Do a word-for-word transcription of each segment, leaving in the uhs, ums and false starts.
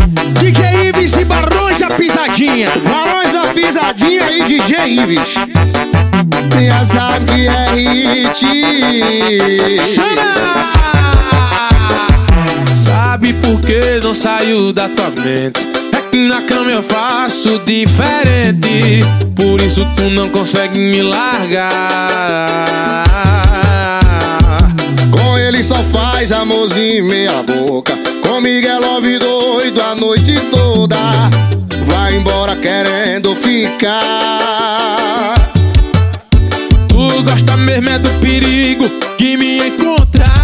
D J Ives e Barões da Pisadinha. Barões da Pisadinha e D J Ives. Já sabe que é hit. Chama! Sabe por que não saiu da tua mente? É que na cama eu faço diferente. Por isso tu não consegue me largar. Com ele só faz amorzinho meia boca. Comigo é love doido a noite toda. Vai embora querendo ficar. Tu gosta mesmo é do perigo de me encontrar.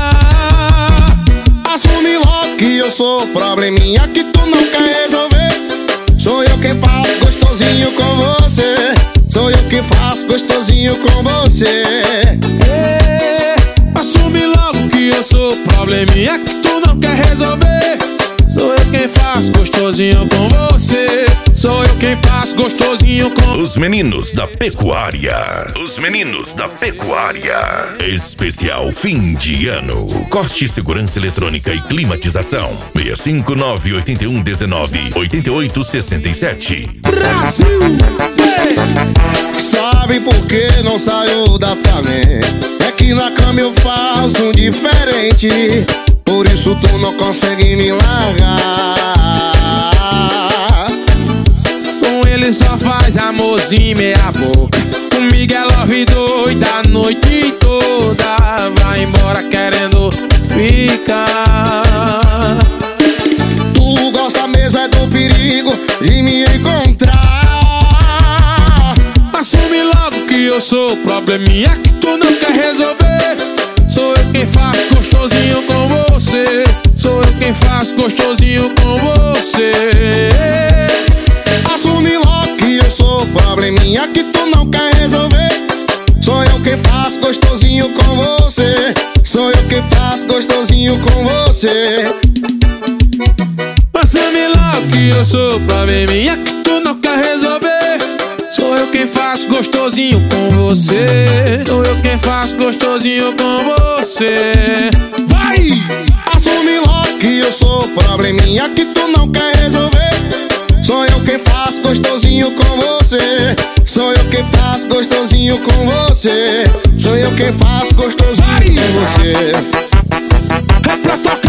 Assume logo que eu sou probleminha que tu não quer resolver. Sou eu quem faço gostosinho com você. Sou eu quem faço gostosinho com você. É, assume logo que eu sou probleminha que tu não quer resolver. Sou eu quem faço gostosinho com você. Sou eu quem faço gostosinho com... Os meninos da pecuária. Os meninos da pecuária. Especial fim de ano. Corte, segurança eletrônica e climatização. seis cinco nove oito um um nove oito oito seis sete. Brasil! Sabe por que não saiu da tua mente? É que na cama eu faço um diferente. Por isso tu não consegue me largar. Com ele só faz amorzinho meia boca. Comigo é love doida a noite toda. Vai embora querendo ficar. Tu gosta mesmo é do perigo de me encontrar. Assume logo que eu sou probleminha que tu não quer resolver. Sou eu quem faço gostosinho com você. Sou eu quem faço gostosinho com você. Assume logo que eu sou probleminha que tu não quer resolver. Sou eu quem faço gostosinho com você. Sou eu quem faço gostosinho com você. Assume logo que eu sou probleminha que tu não quer resolver. Sou eu quem faço gostosinho com você. Sou eu quem faço gostosinho com você. Vai! Assume logo que eu sou probleminha que tu não quer resolver. Sou eu quem faço gostosinho com você. Sou eu quem faço gostosinho com você. Sou eu quem faço gostosinho com você. É pra tocar.